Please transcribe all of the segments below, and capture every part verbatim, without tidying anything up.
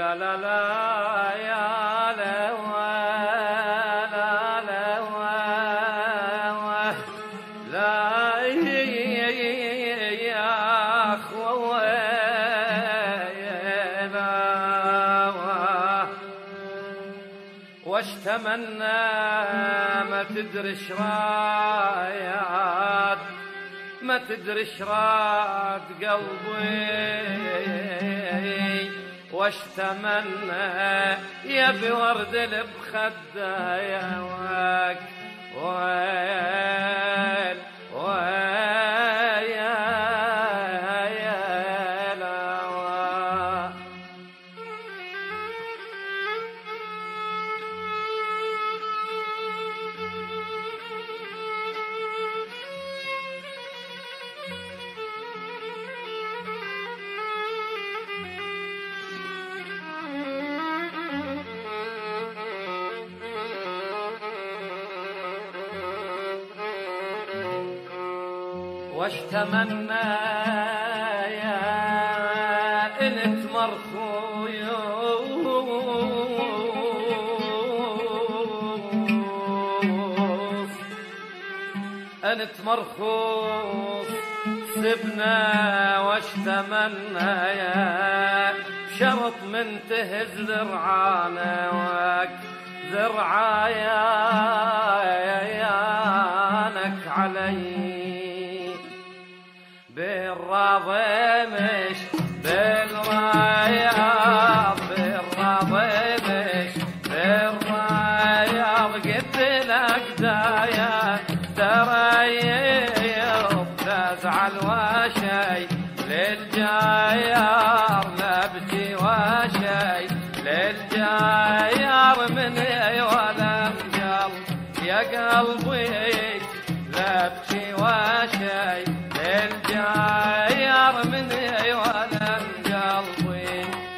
لا لا لا يا لوا لا لوا لا يا خوينا واش تمنى ما تدري شرايات ما تدري شراد قلبي واش تمنى يا بورد البخده يا وك ويل ويل يا يا لوا واش تمنى يا انت مرخوص انت مرخوص سبنا واش تمنى يا شرط من تهز ذرعانا وك ذرعايانك علي بالراضي مش بالرياض بالراضي مش بالرياض قلت لك دايا تريض تزعل وشي للجايار نبكي وشي للجايار من ولا قلب يا قلبي نبكي وشي الجاير من ولا قلبي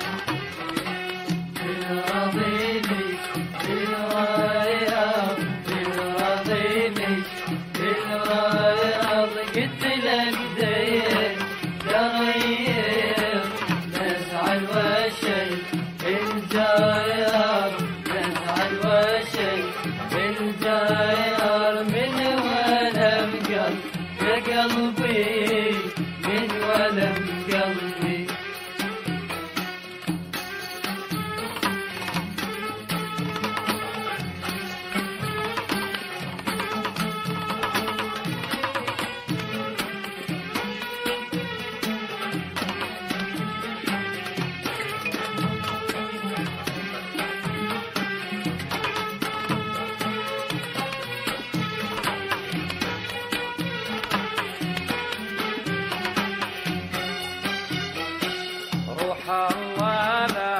بالرضيني بالرياض بالرضيني بالرياض قلت لك دين تغير نزعل وشي الجاير نزعل وشي الجاير من ولا قلب يا قلبي من ولم قلبي روح الله لا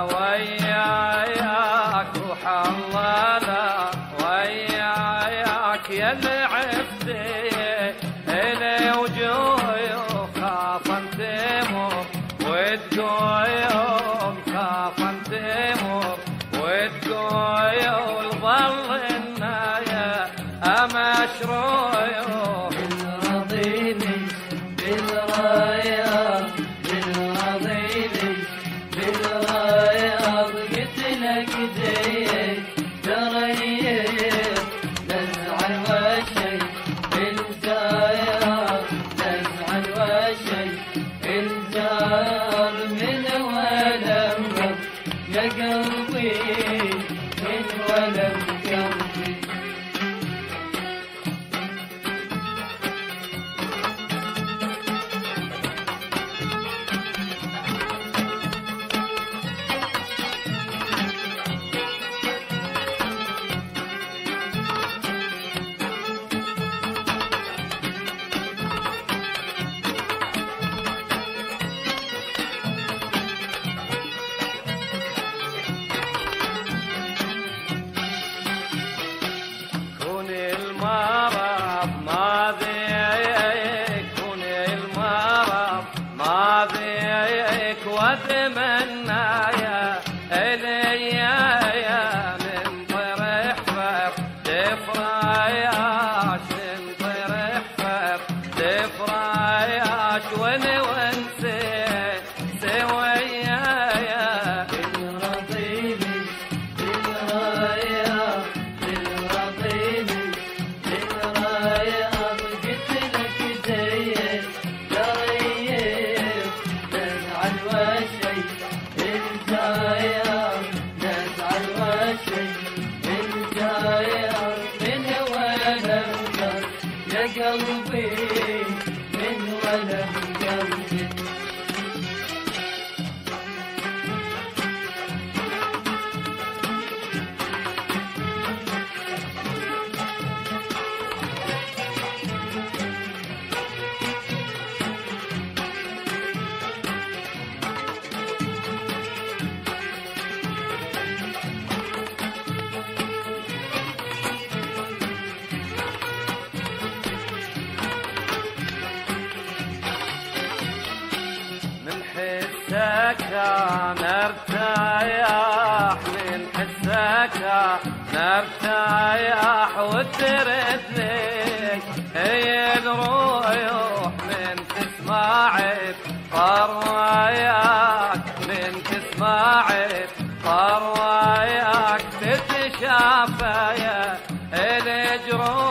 وياك روح الله لا وياك يا اللي عفتي إلي وجوي خافا تمر وتقوي خافا تمر وتقوي والظل النايا أمشروي بالرضيني بالرياض بالرضيني بالرياض قلت لك دين تريض نزعل وشي الجاير نزعل وشي الجار من ولم قلب يا قلبي من ولم قلبي قلبي من ولم قلبي. حسك نرتاح من حسك نرتاح وترد لك هي الروح من تسمعك طرواياك من تسمعك طرواياك تتشافى الجروح